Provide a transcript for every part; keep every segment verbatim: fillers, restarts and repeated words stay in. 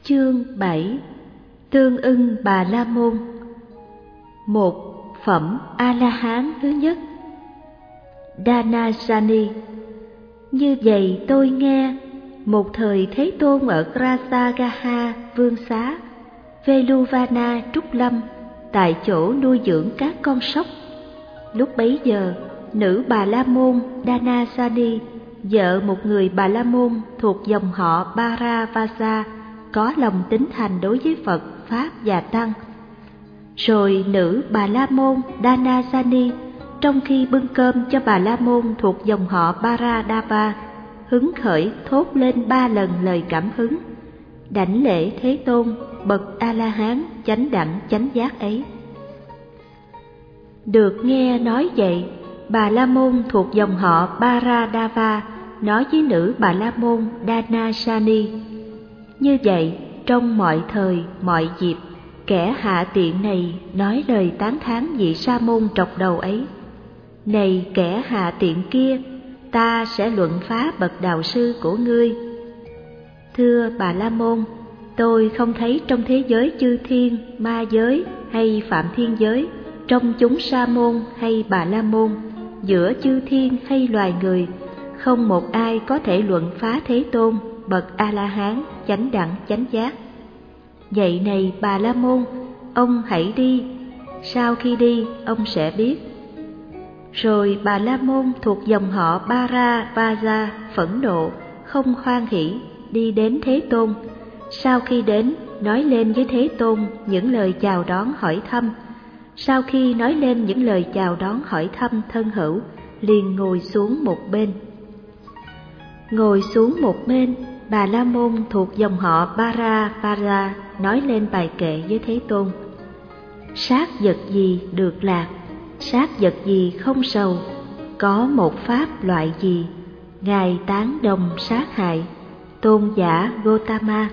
Chương bảy. Tương ưng Bà La Môn. Một phẩm A-la-hán thứ nhất. Danasani. Như vậy tôi nghe, một thời Thế Tôn ở Grasagaha Vương Xá, Veluvana Trúc Lâm, tại chỗ nuôi dưỡng các con sóc. Lúc bấy giờ, nữ Bà La Môn Danasani, vợ một người Bà La Môn thuộc dòng họ Bharavasa, có lòng tín thành đối với Phật, Pháp và Tăng. Rồi nữ Bà La Môn Danasani, trong khi bưng cơm cho Bà La Môn thuộc dòng họ Bharadava, hứng khởi thốt lên ba lần lời cảm hứng: đảnh lễ Thế Tôn, bậc A-la-hán chánh đẳng chánh giác ấy. Được nghe nói vậy, Bà La Môn thuộc dòng họ Bharadava nói với nữ Bà La Môn Danasani: như vậy, trong mọi thời, mọi dịp, kẻ hạ tiện này nói lời tán thán vị sa môn trọc đầu ấy. Này kẻ hạ tiện kia, ta sẽ luận phá bậc đạo sư của ngươi. Thưa Bà La Môn, tôi không thấy trong thế giới chư thiên, ma giới hay phạm thiên giới, trong chúng sa môn hay Bà La Môn, giữa chư thiên hay loài người, không một ai có thể luận phá Thế Tôn, bậc A-la-hán chánh đẳng chánh giác. Vậy này Bà La Môn, ông hãy đi, sau khi đi ông sẽ biết. Rồi Bà La Môn thuộc dòng họ Bharavasa phẫn nộ, không hoan hỉ, đi đến Thế Tôn. Sau khi đến, nói lên với Thế Tôn những lời chào đón hỏi thăm. Sau khi nói lên những lời chào đón hỏi thăm thân hữu, liền ngồi xuống một bên. Ngồi xuống một bên, Bà La Môn thuộc dòng họ Bharavasa nói lên bài kệ với Thế Tôn: sát vật gì được lạc, sát vật gì không sầu, có một pháp loại gì, ngài tán đồng sát hại, tôn giả Gotama.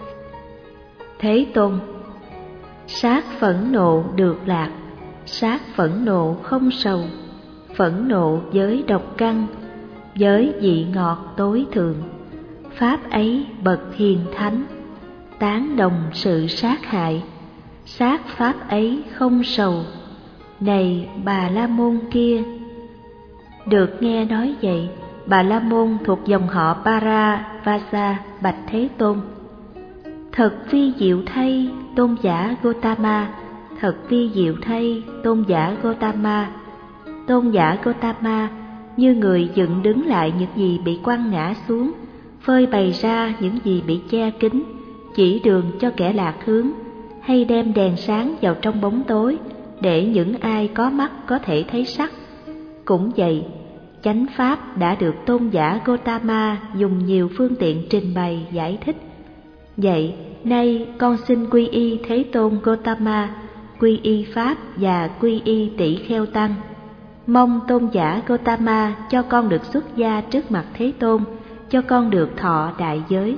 Thế Tôn: sát phẫn nộ được lạc, sát phẫn nộ không sầu, phẫn nộ với độc căn, với vị ngọt tối thượng, pháp ấy bậc hiền thánh, tán đồng sự sát hại, sát pháp ấy không sầu. Này Bà La Môn kia. Được nghe nói vậy, Bà La Môn thuộc dòng họ Bharavasa bạch Thế Tôn: thật vi diệu thay tôn giả Gotama, thật vi diệu thay tôn giả Gotama. Tôn giả Gotama như người dựng đứng lại những gì bị quăng ngã xuống, phơi bày ra những gì bị che kín, chỉ đường cho kẻ lạc hướng, hay đem đèn sáng vào trong bóng tối để những ai có mắt có thể thấy sắc. Cũng vậy, chánh pháp đã được tôn giả Gotama dùng nhiều phương tiện trình bày giải thích. Vậy, nay con xin quy y Thế Tôn Gotama, quy y Pháp và quy y Tỷ Kheo Tăng. Mong tôn giả Gotama cho con được xuất gia trước mặt Thế Tôn, cho con được thọ đại giới.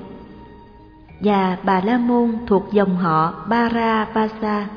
Và Bà La Môn thuộc dòng họ Bharavasa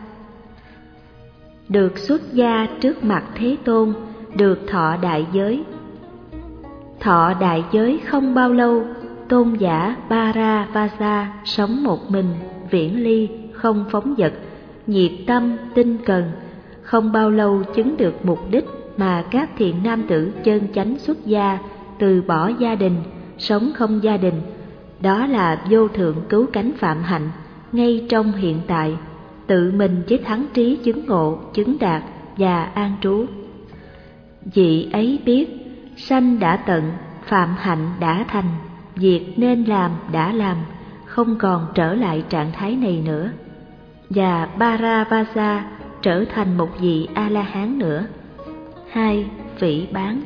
được xuất gia trước mặt Thế Tôn, được thọ đại giới. Thọ đại giới không bao lâu, tôn giả Bharavasa sống một mình, viễn ly, không phóng dật, nhiệt tâm, tinh cần. Không bao lâu chứng được mục đích mà các thiện nam tử chân chánh xuất gia, từ bỏ gia đình, sống không gia đình. Đó là vô thượng cứu cánh phạm hạnh, ngay trong hiện tại, tự mình với thắng trí chứng ngộ, chứng đạt và an trú. Vị ấy biết, sanh đã tận, phạm hạnh đã thành, việc nên làm đã làm, không còn trở lại trạng thái này nữa. Và Bharavasa trở thành một vị A-la-hán nữa. Hai. Phỉ báng.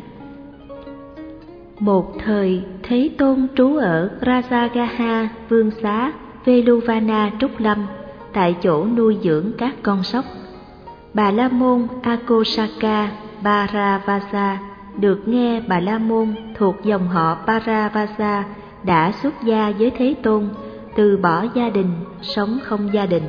Một thời, Thế Tôn trú ở Rajagaha Vương Xá, Veluvana Trúc Lâm, tại chỗ nuôi dưỡng các con sóc. Bà La Môn Akosaka Bharavasa được nghe Bà La Môn thuộc dòng họ Bharavasa đã xuất gia với Thế Tôn, từ bỏ gia đình, sống không gia đình.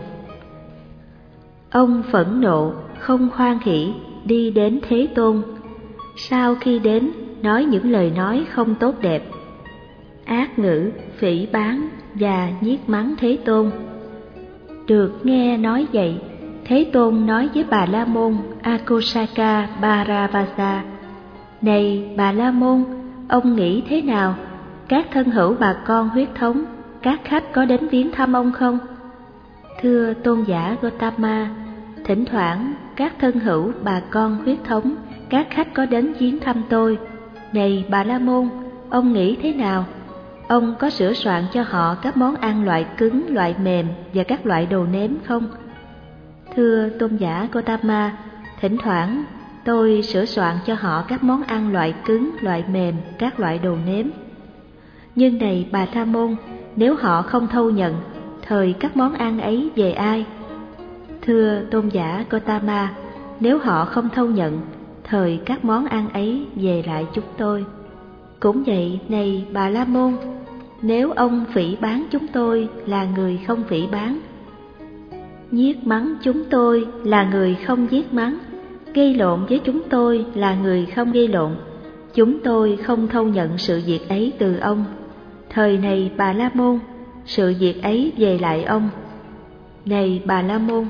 Ông phẫn nộ, không hoan hỉ, đi đến Thế Tôn. Sau khi đến, nói những lời nói không tốt đẹp, ác ngữ, phỉ báng, và nhiếc mắng Thế Tôn. Được nghe nói vậy, Thế Tôn nói với Bà La Môn Akosaka Bharavasa: Này Bà La Môn, ông nghĩ thế nào? Các thân hữu bà con huyết thống, các khách có đến viếng thăm ông không? Thưa tôn giả Gotama, thỉnh thoảng các thân hữu bà con huyết thống, các khách có đến viếng thăm tôi. Này Bà La Môn, ông nghĩ thế nào? Ông có sửa soạn cho họ các món ăn loại cứng, loại mềm và các loại đồ nếm không? Thưa tôn giả Gotama, thỉnh thoảng tôi sửa soạn cho họ các món ăn loại cứng, loại mềm, các loại đồ nếm. Nhưng này Bà La Môn, nếu họ không thâu nhận, thời các món ăn ấy về ai? Thưa tôn giả Gotama, nếu họ không thâu nhận, thời các món ăn ấy về lại chúng tôi. Cũng vậy này Bà La Môn, nếu ông phỉ báng chúng tôi là người không phỉ báng, nhiếc mắng chúng tôi là người không nhiếc mắng, gây lộn với chúng tôi là người không gây lộn, chúng tôi không thâu nhận sự việc ấy từ ông. Thời này Bà La Môn, sự việc ấy về lại ông. Này Bà La Môn,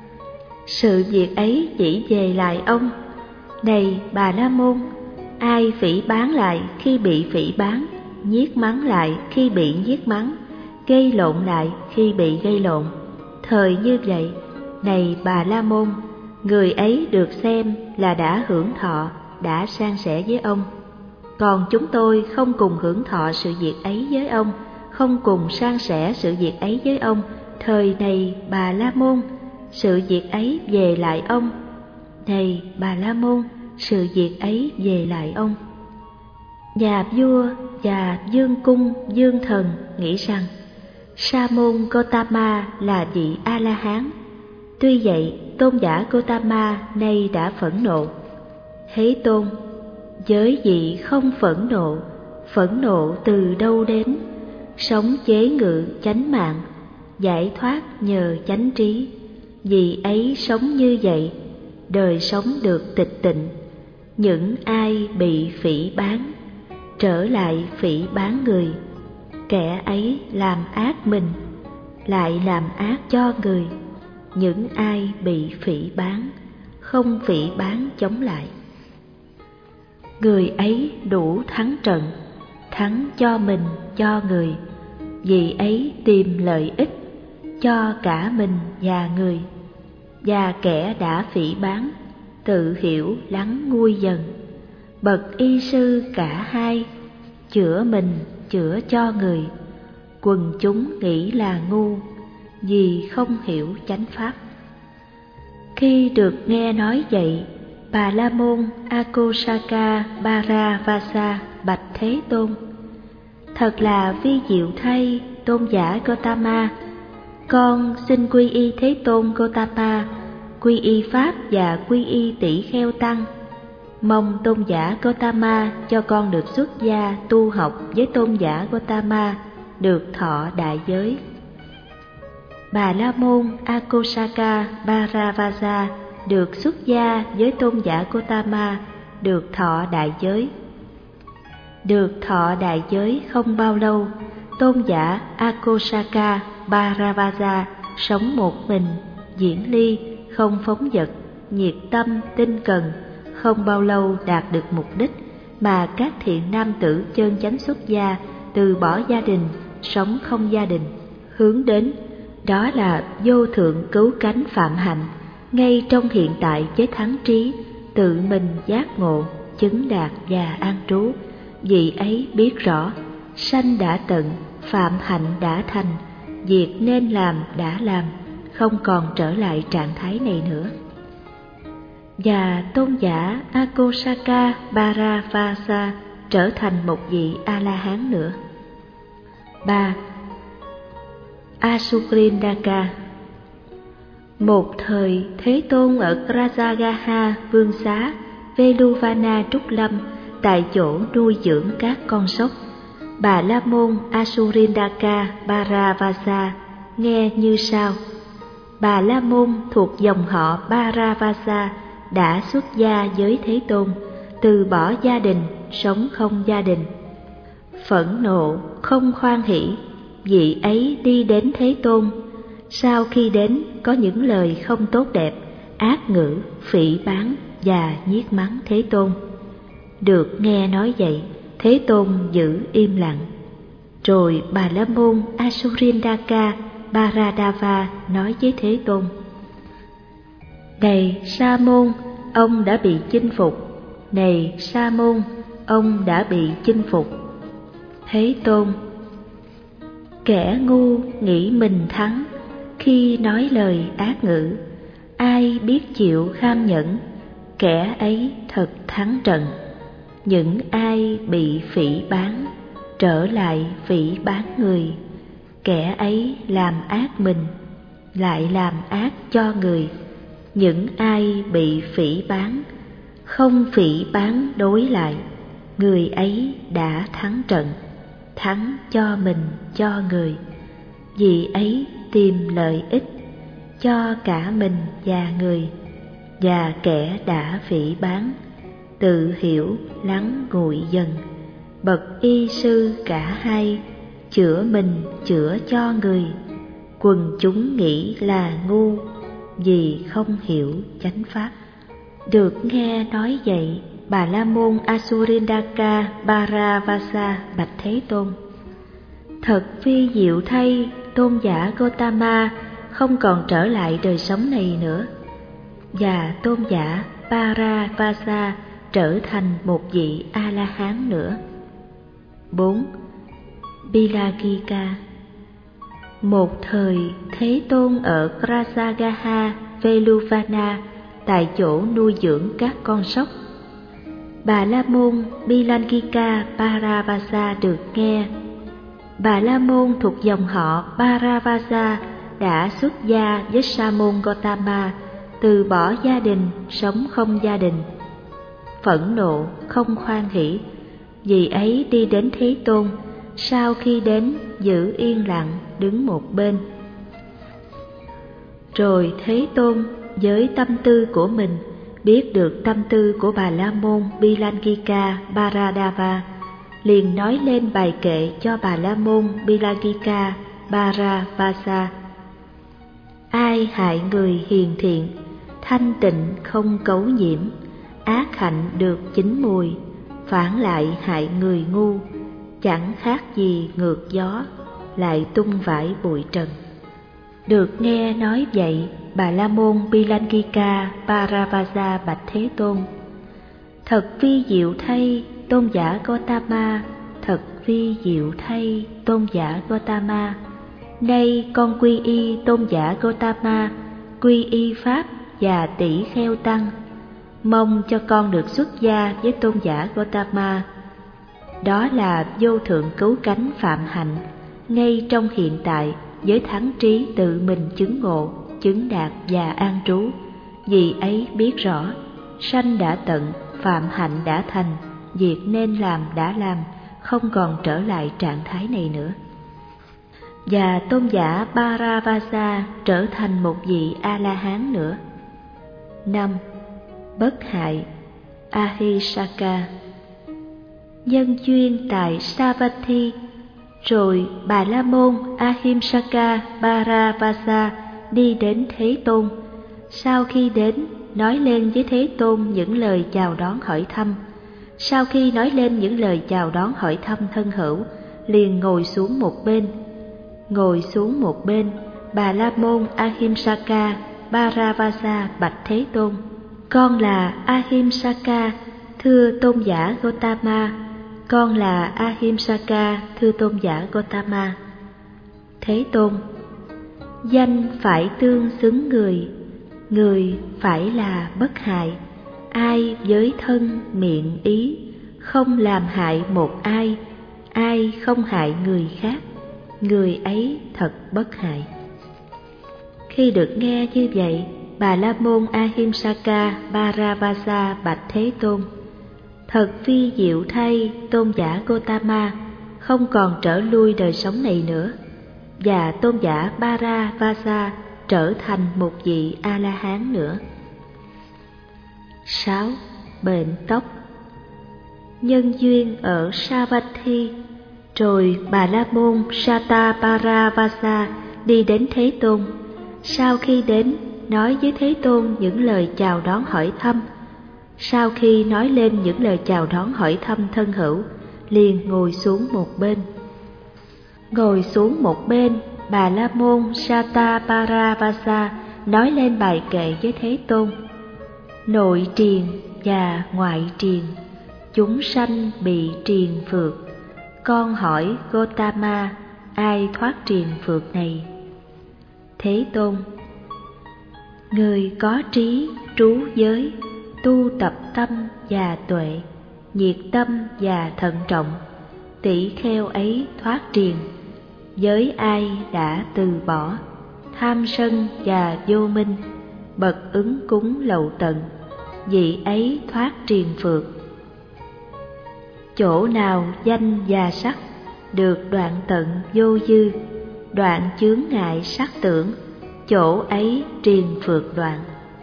sự việc ấy chỉ về lại ông. Này Bà La Môn, ai phỉ báng lại khi bị phỉ báng, nhiếc mắng lại khi bị nhiếc mắng, gây lộn lại khi bị gây lộn, thời như vậy, này Bà La Môn, người ấy được xem là đã hưởng thọ, đã san sẻ với ông. Còn chúng tôi không cùng hưởng thọ sự việc ấy với ông, không cùng san sẻ sự việc ấy với ông. Thời này Bà La Môn, sự việc ấy về lại ông. Này Bà La Môn, sự việc ấy về lại ông. Nhà vua và vương cung vương thần nghĩ rằng Sa môn Gotama là vị A-la-hán. Tuy vậy, tôn giả Gotama nay đã phẫn nộ. Thế Tôn, giới vị không phẫn nộ, phẫn nộ từ đâu đến? Sống chế ngự chánh mạng, giải thoát nhờ chánh trí. Vì ấy sống như vậy, đời sống được tịch tịnh. Những ai bị phỉ báng, trở lại phỉ báng người, kẻ ấy làm ác mình, lại làm ác cho người. Những ai bị phỉ báng, không phỉ báng chống lại, người ấy đủ thắng trận, thắng cho mình, cho người. Vì ấy tìm lợi ích cho cả mình và người. Và kẻ đã phỉ báng, tự hiểu lắng nguôi dần. Bậc y sư cả hai, chữa mình, chữa cho người. Quần chúng nghĩ là ngu, vì không hiểu chánh pháp. Khi được nghe nói vậy, Bà La Môn Akosaka Bharavasa bạch Thế Tôn: Thật là vi diệu thay, tôn giả Gotama. Con xin quy y Thế Tôn Gotama, quy y Pháp và quy y Tỷ Kheo Tăng. Mong tôn giả Gotama cho con được xuất gia tu học với tôn giả Gotama, được thọ đại giới. Bà La Môn Akosaka Bharavasa được xuất gia với tôn giả Gotama, được thọ đại giới. Được thọ đại giới không bao lâu, tôn giả Akosaka Bharavasa sống một mình, diễn ly, không phóng dật, nhiệt tâm, tinh cần. Không bao lâu đạt được mục đích mà các thiện nam tử chân chánh xuất gia, từ bỏ gia đình, sống không gia đình, hướng đến. Đó là vô thượng cứu cánh phạm hạnh, ngay trong hiện tại với thắng trí, tự mình giác ngộ, chứng đạt và an trú. Vì ấy biết rõ, sanh đã tận, phạm hạnh đã thành, việc nên làm đã làm, không còn trở lại trạng thái này nữa. Và tôn giả Akosaka Bharavasa trở thành một vị A-la-hán nữa. ba. Asukrindaka. Một thời, Thế Tôn ở Rajagaha Vương Xá, Veluvana Trúc Lâm, tại chỗ nuôi dưỡng các con sóc. Bà La Môn Asurindaka Bharavasa nghe như sau: Bà La Môn thuộc dòng họ Bharavasa đã xuất gia với Thế Tôn, từ bỏ gia đình, sống không gia đình. Phẫn nộ, không hoan hỷ, vị ấy đi đến Thế Tôn. Sau khi đến có những lời không tốt đẹp, ác ngữ, phỉ báng và nhiếc mắng Thế Tôn. Được nghe nói vậy, Thế Tôn giữ im lặng. Rồi Bà La Môn Asurindaka Baradava nói với Thế Tôn: Này Sa môn, ông đã bị chinh phục. Này Sa môn, ông đã bị chinh phục. Thế Tôn: Kẻ ngu nghĩ mình thắng khi nói lời ác ngữ, ai biết chịu kham nhẫn, kẻ ấy thật thắng trận. Những ai bị phỉ báng trở lại phỉ báng người, kẻ ấy làm ác mình, lại làm ác cho người. Những ai bị phỉ báng không phỉ báng đối lại, người ấy đã thắng trận, thắng cho mình cho người. Vì ấy tìm lợi ích cho cả mình và người, và kẻ đã phỉ báng tự hiểu lắng nguội dần. Bậc y sư cả hai, chữa mình chữa cho người. Quần chúng nghĩ là ngu vì không hiểu chánh pháp. Được nghe nói vậy, Bà La Môn Asurindaka Baravasa bạch Thế Tôn: Thật phi diệu thay, tôn giả Gotama không còn trở lại đời sống này nữa. Và tôn giả Baravasa trở thành một vị A-la-hán nữa. bốn. Bilagika. Một thời, Thế Tôn ở Krasagaha, Veluvana, tại chỗ nuôi dưỡng các con sóc. Bà La Môn Bilagika Baravasa được nghe. Bà La Môn thuộc dòng họ Baravasa đã xuất gia với Sa môn Gotama, từ bỏ gia đình, sống không gia đình. Phẫn nộ, không hoan hỷ, vì ấy đi đến Thế Tôn. Sau khi đến, giữ yên lặng, đứng một bên. Rồi Thế Tôn với tâm tư của mình biết được tâm tư của Bà La Môn Bilagika Baradava, liền nói lên bài kệ cho Bà La Môn Bilagika Baravasa: Ai hại người hiền thiện, thanh tịnh không cấu nhiễm, ác hạnh được chín mùi, phản lại hại người ngu, chẳng khác gì ngược gió, lại tung vải bụi trần. Được nghe nói vậy, Bà La Môn Bilagika Baravasa bạch Thế Tôn: Thật vi diệu thay, tôn giả Gotama, thật vi diệu thay, tôn giả Gotama. Nay con quy y tôn giả Gotama, quy y pháp và tỷ kheo tăng. Mong cho con được xuất gia với tôn giả Gotama. Đó là vô thượng cứu cánh phạm hạnh, ngay trong hiện tại, với thắng trí tự mình chứng ngộ, chứng đạt và an trú. Vì ấy biết rõ, sanh đã tận, phạm hạnh đã thành, việc nên làm đã làm, không còn trở lại trạng thái này nữa. Và tôn giả Baravasa trở thành một vị A-la-hán nữa. năm. Bất hại Ahisaka. Nhân duyên tại Savatthi, rồi Bà La Môn Ahimsaka Baravasa đi đến Thế Tôn. Sau khi đến, nói lên với Thế Tôn những lời chào đón hỏi thăm. Sau khi nói lên những lời chào đón hỏi thăm thân hữu, liền ngồi xuống một bên. Ngồi xuống một bên, Bà La Môn Ahimsaka Baravasa bạch Thế Tôn: Con là Ahimsaka, thưa tôn giả Gotama. Con là Ahimsaka, thưa tôn giả Gotama. Thế Tôn: Danh phải tương xứng người, người phải là bất hại. Ai với thân miệng ý, không làm hại một ai, ai không hại người khác, người ấy thật bất hại. Khi được nghe như vậy, Bà La Môn Ahimsaka Baravasa bạch Thế Tôn: Thật phi diệu thay, tôn giả Gotama không còn trở lui đời sống này nữa. Và tôn giả Baravasa trở thành một vị A-la-hán nữa. sáu. Bệnh tóc. Nhân duyên ở Savatthi, Rồi Bà La Môn Sataparavasa đi đến Thế Tôn. Sau khi đến, nói với Thế Tôn những lời chào đón hỏi thăm. Sau khi nói lên những lời chào đón hỏi thăm thân hữu, liền ngồi xuống một bên. Ngồi xuống một bên, Bà La Môn Sataparavasa nói lên bài kệ với Thế Tôn. Nội triền và ngoại triền, chúng sanh bị triền phược. Con hỏi Gotama, ai thoát triền phược này? Thế Tôn: người có trí, trú giới, tu tập tâm và tuệ, nhiệt tâm và thận trọng, tỷ kheo ấy thoát triền. Với ai đã từ bỏ tham sân và vô minh, bậc ứng cúng lậu tận, vị ấy thoát triền phược. Chỗ nào danh và sắc được đoạn tận vô dư, đoạn chướng ngại sắc tưởng, chỗ ấy triền phược đoạn.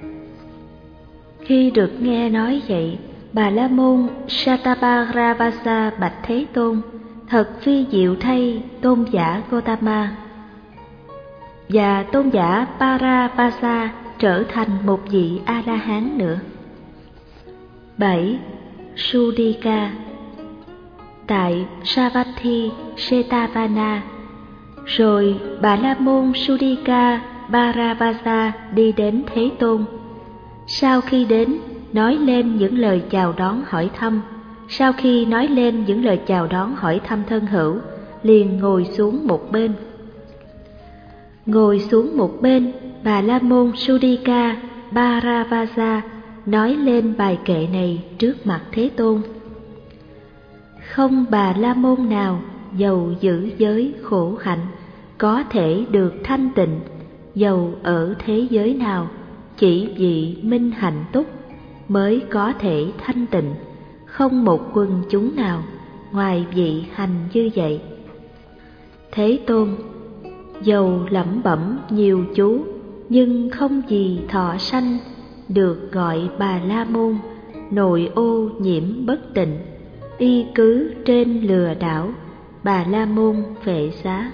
Khi được nghe nói vậy, Bà La Môn Sataparavasa bạch Thế Tôn: thật phi diệu thay, tôn giả Gotama. Và tôn giả Paravasa trở thành một vị A-la-hán nữa. bảy. Sudika. Tại Savatthi Setavana, rồi Bà La Môn Sudika Paravasa đi đến Thế Tôn. Sau khi đến, nói lên những lời chào đón hỏi thăm. Sau khi nói lên những lời chào đón hỏi thăm thân hữu, liền ngồi xuống một bên. Ngồi xuống một bên, Bà La Môn Sudika Paravasa nói lên bài kệ này trước mặt Thế Tôn. Không Bà La Môn nào dầu giữ giới khổ hạnh có thể được thanh tịnh, dầu ở thế giới nào, chỉ vị minh hạnh túc mới có thể thanh tịnh, không một quần chúng nào ngoài vị hành như vậy. Thế Tôn: dầu lẩm bẩm nhiều chú, nhưng không gì thọ sanh, được gọi Bà La Môn, nội ô nhiễm bất tịnh, y cứ trên lừa đảo, Bà La Môn phệ xá.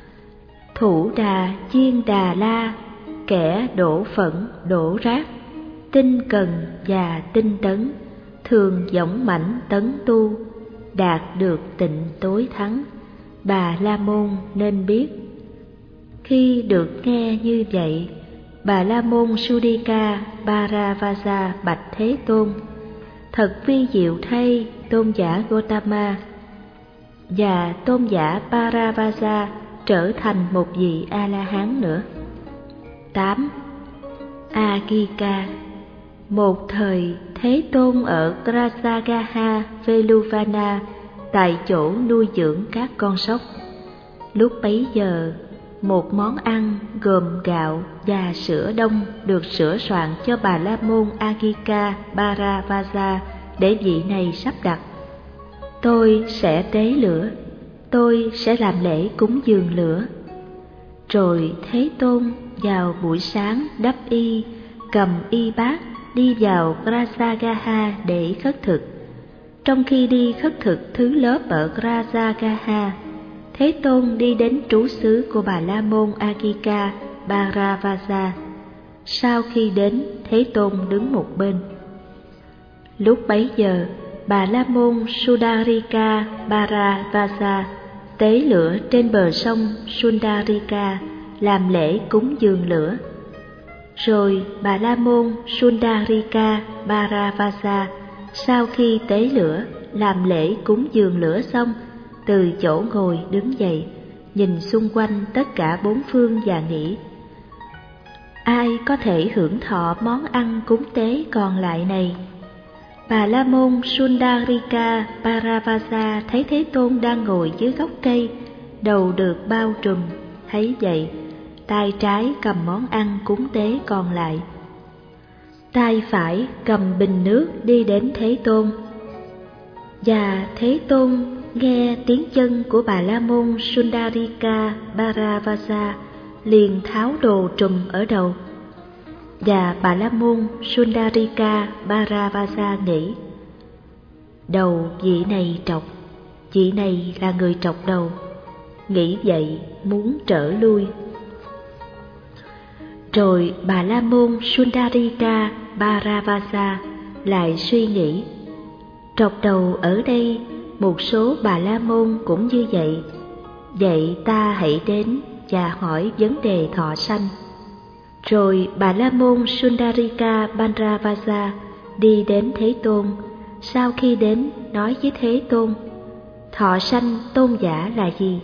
Thủ đà chiên đà la, kẻ đổ phẫn đổ rác, tinh cần và tinh tấn, thường dõng mãnh tấn tu, đạt được tịnh tối thắng, Bà La Môn nên biết. Khi được nghe như vậy, Bà La Môn Sudika Paravasa bạch Thế Tôn: thật vi diệu thay, tôn giả Gotama. Và tôn giả Paravasa trở thành một vị A-la-hán nữa. tám. Agika. Một thời, Thế Tôn ở Grasagaha Veluvana, tại chỗ nuôi dưỡng các con sóc. Lúc bấy giờ, một món ăn gồm gạo và sữa đông được sửa soạn cho Bà La Môn Agika Paravasa để vị này sắp đặt. Tôi sẽ tế lửa, tôi sẽ làm lễ cúng dường lửa. Rồi Thế Tôn vào buổi sáng đắp y, cầm y bát đi vào Grasagaha để khất thực. Trong khi đi khất thực thứ lớp ở Grasagaha, Thế Tôn đi đến trú xứ của Bà La Môn Agika Paravasa. Sau khi đến, Thế Tôn đứng một bên. Lúc bấy giờ, Bà La Môn Sundarika Paravasa tế lửa trên bờ sông Sundarika, làm lễ cúng dường lửa. Rồi Bà La Môn Sundarika Paravasa sau khi tế lửa, làm lễ cúng dường lửa xong, từ chỗ ngồi đứng dậy, nhìn xung quanh tất cả bốn phương và nghĩ: ai có thể hưởng thọ món ăn cúng tế còn lại này? Bà La Môn Sundarika Paravasa thấy Thế Tôn đang ngồi dưới gốc cây, đầu được bao trùm, thấy vậy, tay trái cầm món ăn cúng tế còn lại, tay phải cầm bình nước đi đến Thế Tôn. Và Thế Tôn nghe tiếng chân của Bà La Môn Sundarika Paravasa, liền tháo đồ trùm ở đầu. Và Bà La Môn Sundarika Paravasa nghĩ: đầu vị này trọc, chị này là người trọc đầu. Nghĩ vậy muốn trở lui. Rồi Bà La Môn Sundarika Bharavasa lại suy nghĩ, trọc đầu ở đây một số Bà La Môn cũng như vậy, vậy ta hãy đến và hỏi vấn đề thọ sanh. Rồi Bà La Môn Sundarika Bharavasa đi đến Thế Tôn. Sau khi đến nói với Thế Tôn, thọ sanh tôn giả là gì?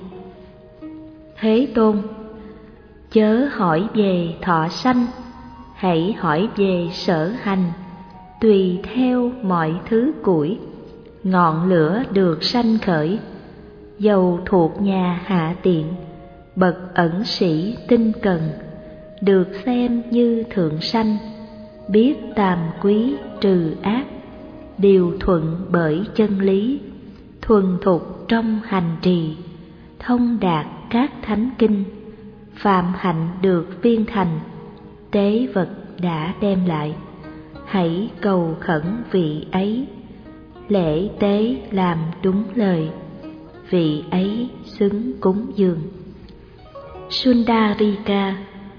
Thế Tôn: chớ hỏi về thọ sanh, hãy hỏi về sở hành. Tùy theo mọi thứ củi, ngọn lửa được sanh khởi. Dầu thuộc nhà hạ tiện, bậc ẩn sĩ tinh cần, được xem như thượng sanh. Biết tàm quý trừ ác, điều thuận bởi chân lý. Thuần thục trong hành trì, thông đạt các thánh kinh. Phạm hạnh được viên thành, tế vật đã đem lại. Hãy cầu khẩn vị ấy, lễ tế làm đúng lời. Vị ấy xứng cúng dường. Sundarika: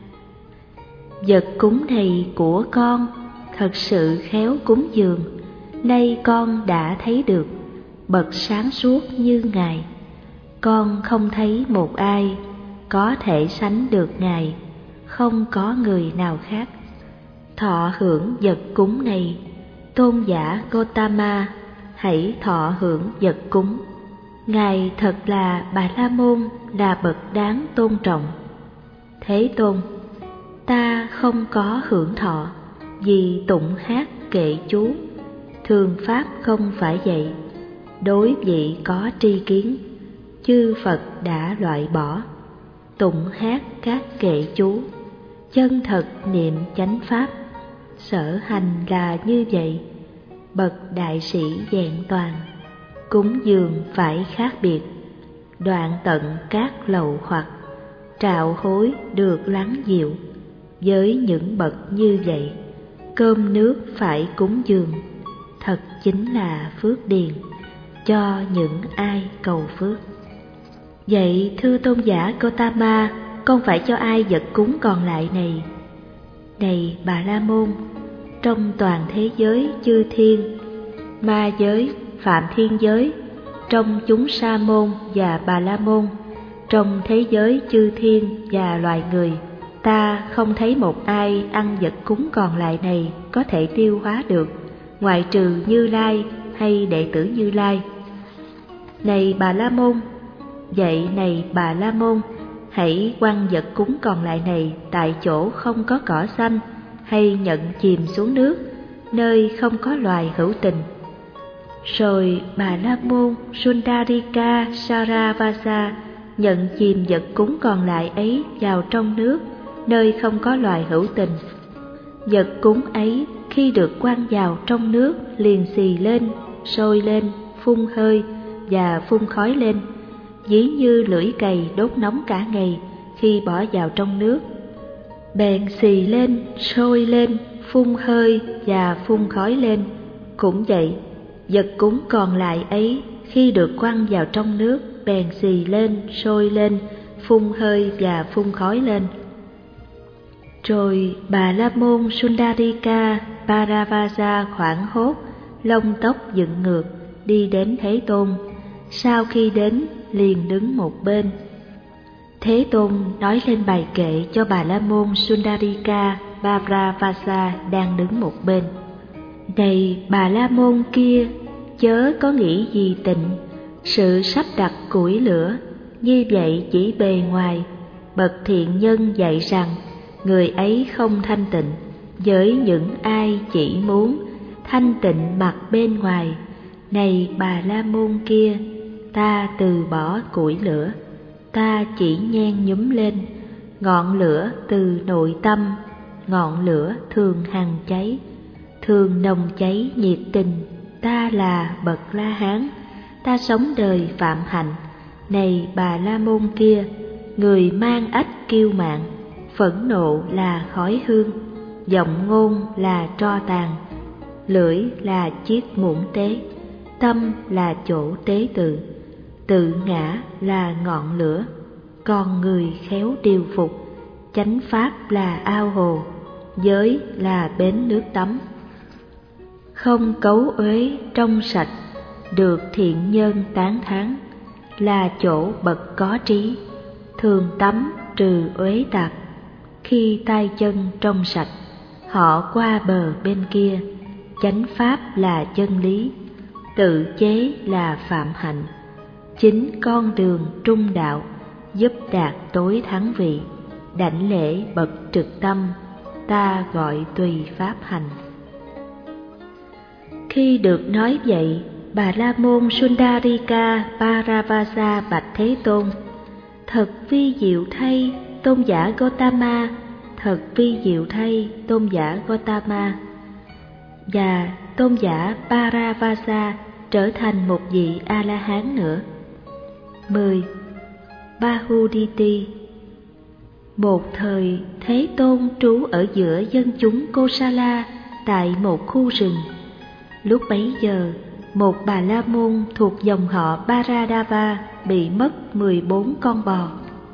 vật cúng này của con thật sự khéo cúng dường. Nay con đã thấy được, bậc sáng suốt như Ngài. Con không thấy một ai có thể sánh được Ngài, không có người nào khác. Thọ hưởng vật cúng này, tôn giả Gotama, hãy thọ hưởng vật cúng. Ngài thật là Bà La Môn, là bậc đáng tôn trọng. Thế Tôn: ta không có hưởng thọ, vì tụng hát kệ chú. Thường pháp không phải vậy. Đối vị có tri kiến, chư Phật đã loại bỏ. Tụng hát các kệ chú, chân thật niệm chánh pháp. Sở hành là như vậy, bậc đại sĩ vẹn toàn. Cúng dường phải khác biệt, đoạn tận các lậu hoặc. Trạo hối được lắng dịu. Với những bậc như vậy, cơm nước phải cúng dường. Thật chính là phước điền cho những ai cầu phước. Vậy thưa tôn giả Gotama, con phải cho ai vật cúng còn lại này? Này Bà La Môn, trong toàn thế giới chư thiên, ma giới, phạm thiên giới, trong chúng sa môn và Bà La Môn, trong thế giới chư thiên và loài người, ta không thấy một ai ăn vật cúng còn lại này có thể tiêu hóa được, ngoại trừ Như Lai hay đệ tử Như Lai. Này Bà La Môn, vậy này Bà La Môn, hãy quăng vật cúng còn lại này tại chỗ không có cỏ xanh, hay nhận chìm xuống nước, nơi không có loài hữu tình. Rồi Bà La Môn Sundarika Saravasa nhận chìm vật cúng còn lại ấy vào trong nước, nơi không có loài hữu tình. Vật cúng ấy khi được quăng vào trong nước liền xì lên, sôi lên, phun hơi và phun khói lên, ví như lưỡi cày đốt nóng cả ngày khi bỏ vào trong nước. Bèn xì lên, sôi lên, phun hơi và phun khói lên. Cũng vậy, vật cúng còn lại ấy khi được quăng vào trong nước bèn xì lên, sôi lên, phun hơi và phun khói lên. Rồi Bà La Môn Sundarika Bharavasa hoảng hốt, lông tóc dựng ngược, đi đến Thế Tôn. Sau khi đến, liền đứng một bên. Thế Tôn nói lên bài kệ cho Bà La Môn Sundarika Bharavasa đang đứng một bên. Này Bà La Môn kia, chớ có nghĩ gì tịnh, sự sắp đặt củi lửa, như vậy chỉ bề ngoài. Bậc thiện nhân dạy rằng, người ấy không thanh tịnh, với những ai chỉ muốn thanh tịnh mặt bên ngoài. Này Bà La Môn kia, ta từ bỏ củi lửa, ta chỉ nhen nhúm lên, ngọn lửa từ nội tâm, ngọn lửa thường hằng cháy, thường nồng cháy nhiệt tình. Ta là bậc La Hán, ta sống đời phạm hạnh. Này Bà La Môn kia, người mang ách kiêu mạn, phẫn nộ là khói hương, giọng ngôn là tro tàn, lưỡi là chiếc muỗng tế, tâm là chỗ tế tự. tự ngã là ngọn lửa, con người khéo điều phục, chánh pháp là ao hồ, giới là bến nước tắm. Không cấu uế trong sạch, được thiện nhân tán thán, là chỗ bậc có trí, thường tắm trừ uế tạp. Khi tay chân trong sạch, họ qua bờ bên kia, chánh pháp là chân lý, tự chế là phạm hạnh. Chính con đường trung đạo, giúp đạt tối thắng vị, đảnh lễ bậc trực tâm, ta gọi tùy pháp hành. Khi được nói vậy, Bà La Môn Sundarika Paravasa bạch Thế Tôn: thật vi diệu thay, tôn giả Gotama, thật vi diệu thay, tôn giả Gotama. Và tôn giả Paravasa trở thành một vị A-la-hán nữa. mười. Bahuditi. Một thời, Thế Tôn trú ở giữa dân chúng Kosala tại một khu rừng. Lúc bấy giờ, một Bà La Môn thuộc dòng họ Baradava bị mất mười bốn con bò.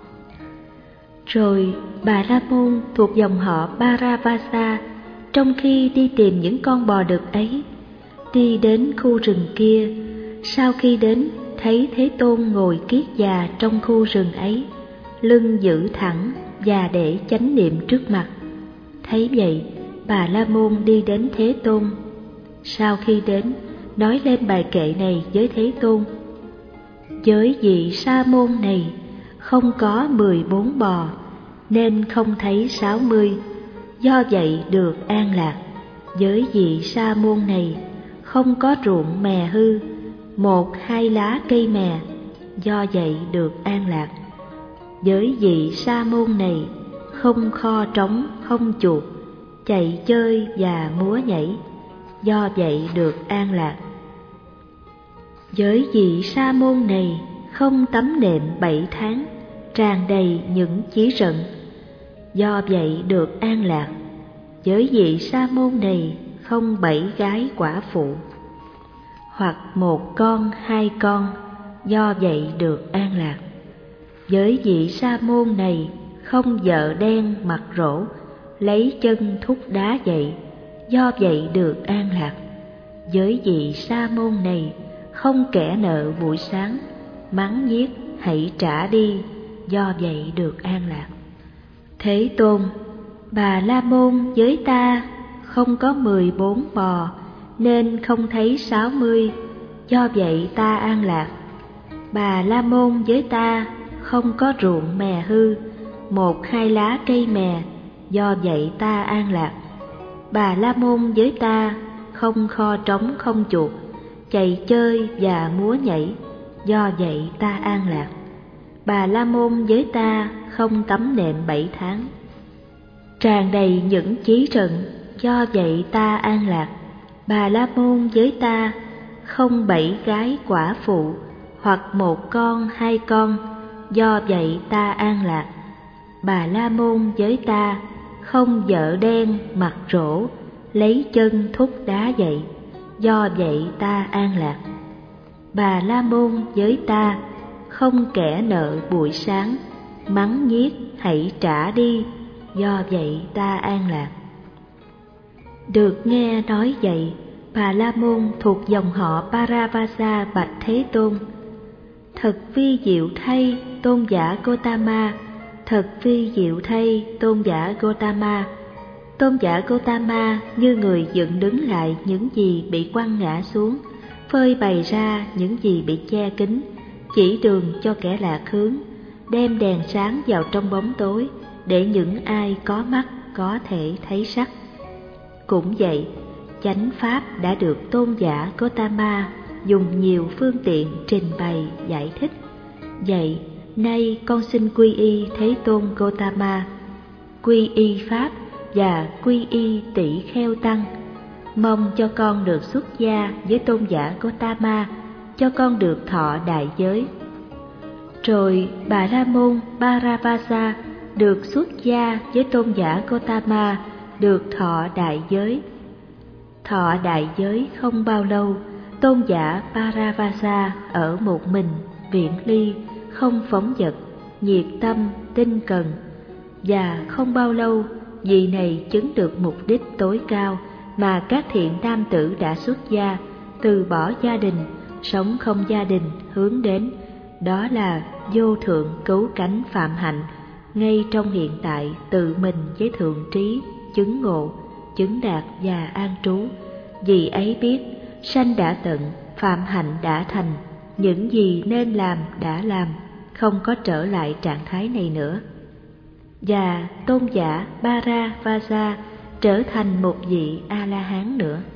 Rồi Bà La Môn thuộc dòng họ Paravasa, trong khi đi tìm những con bò đực ấy, đi đến khu rừng kia. Sau khi đến, thấy Thế Tôn ngồi kiết già trong khu rừng ấy, lưng giữ thẳng và để chánh niệm trước mặt. Thấy vậy, Bà La Môn đi đến Thế Tôn. Sau khi đến, nói lên bài kệ này với Thế Tôn: giới vị sa môn này không có mười bốn bò, nên không thấy sáu mươi, do vậy được an lạc. Giới vị sa môn này không có ruộng mè hư, một hai lá cây mè, do vậy được an lạc. Giới vị sa môn này không kho trống không chuột, chạy chơi và múa nhảy, do vậy được an lạc. Giới vị sa môn này không tắm nệm bảy tháng, tràn đầy những chí rận, do vậy được an lạc. Giới vị sa môn này không bảy gái quả phụ, hoặc một con hai con, do vậy được an lạc. Giới vị sa môn này không vợ đen mặt rỗ, lấy chân thúc đá dậy, do vậy được an lạc. Giới vị sa môn này không kẻ nợ buổi sáng, mắng nhiếc hãy trả đi, do vậy được an lạc. Thế Tôn, Bà La Môn với ta không có mười bốn bò, nên không thấy sáu mươi, do vậy ta an lạc. Bà La Môn với ta không có ruộng mè hư, một hai lá cây mè, do vậy ta an lạc. Bà La Môn với ta không kho trống không chuột, chạy chơi và múa nhảy, do vậy ta an lạc. Bà La Môn với ta không tắm nệm bảy tháng, tràn đầy những chí trận, do vậy ta an lạc. Bà La Môn với ta không bảy gái quả phụ, hoặc một con hai con, do vậy ta an lạc. Bà La Môn với ta không vợ đen mặt rỗ, lấy chân thúc đá dậy, do vậy ta an lạc. Bà La Môn với ta không kẻ nợ buổi sáng, mắng nhiếc hãy trả đi, do vậy ta an lạc. Được nghe nói vậy, Bà La Môn thuộc dòng họ Paravasa bạch Thế Tôn: thật vi diệu thay, tôn giả Gotama, thật vi diệu thay, tôn giả Gotama. Tôn giả Gotama như người dựng đứng lại những gì bị quăng ngã xuống, phơi bày ra những gì bị che kín, chỉ đường cho kẻ lạc hướng, đem đèn sáng vào trong bóng tối, để những ai có mắt có thể thấy sắc. Cũng vậy, chánh pháp đã được tôn giả Gotama dùng nhiều phương tiện trình bày giải thích. Vậy, nay con xin quy y Thế Tôn Gotama, quy y pháp và quy y tỷ kheo tăng, mong cho con được xuất gia với tôn giả Gotama, cho con được thọ đại giới. Rồi Bà La Môn Paravasa được xuất gia với tôn giả Gotama, được thọ đại giới. Thọ đại giới không bao lâu, tôn giả Paravasa ở một mình viễn ly, không phóng dật, nhiệt tâm, tinh cần. Và không bao lâu, vị này chứng được mục đích tối cao mà các thiện nam tử đã xuất gia, từ bỏ gia đình, sống không gia đình hướng đến, đó là vô thượng cứu cánh phạm hạnh, ngay trong hiện tại tự mình với thượng trí, chứng ngộ, chứng đạt và an trú. Vì ấy biết, sanh đã tận, phạm hạnh đã thành, những gì nên làm đã làm, không có trở lại trạng thái này nữa. Và tôn giả Bharadvaja trở thành một vị A-la-hán nữa.